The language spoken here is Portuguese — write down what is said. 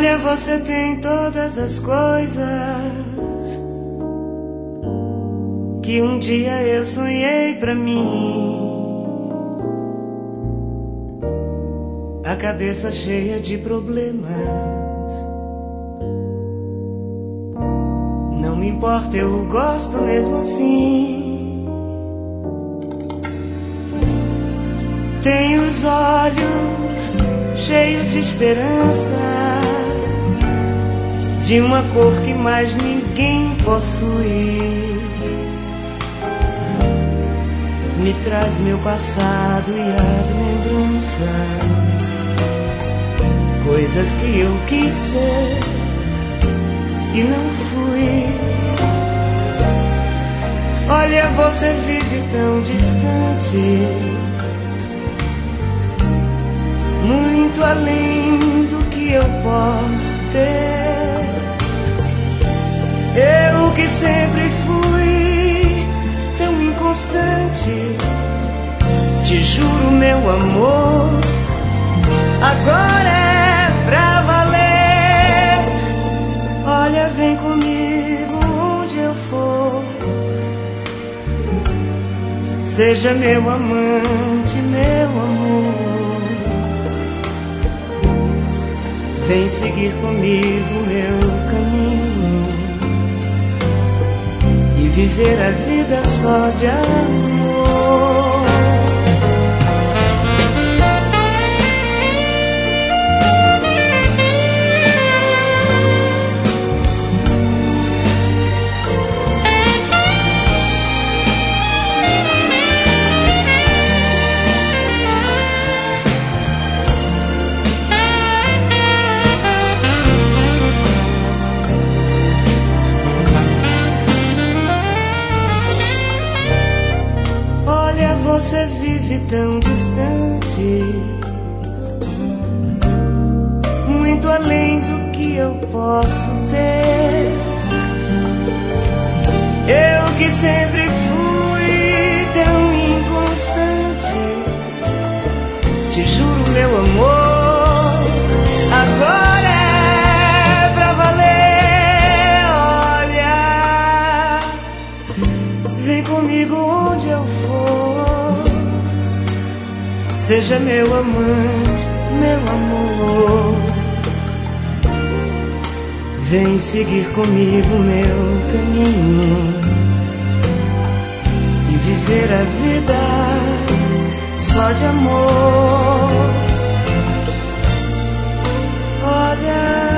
Olha, você tem todas as coisas que um dia eu sonhei pra mim. A cabeça cheia de problemas. Não me importa, eu gosto mesmo assim. Tenho os olhos cheios de esperança, de uma cor que mais ninguém possui. Me traz meu passado e as lembranças, coisas que eu quis ser e não fui. Olha, você vive tão distante, muito além do que eu posso ter. Eu que sempre fui tão inconstante, te juro, meu amor, agora é pra valer. Olha, vem comigo onde eu for, seja meu amante, meu amor. Vem seguir comigo meu caminho e viver a vida só de amor. Você vive tão distante, muito além do que eu posso ter. Eu que sempre fui tão inconstante, te juro, meu amor, agora é pra valer. Olha, vem comigo onde eu for, seja meu amante, meu amor. Vem seguir comigo meu caminho e viver a vida só de amor. Olha,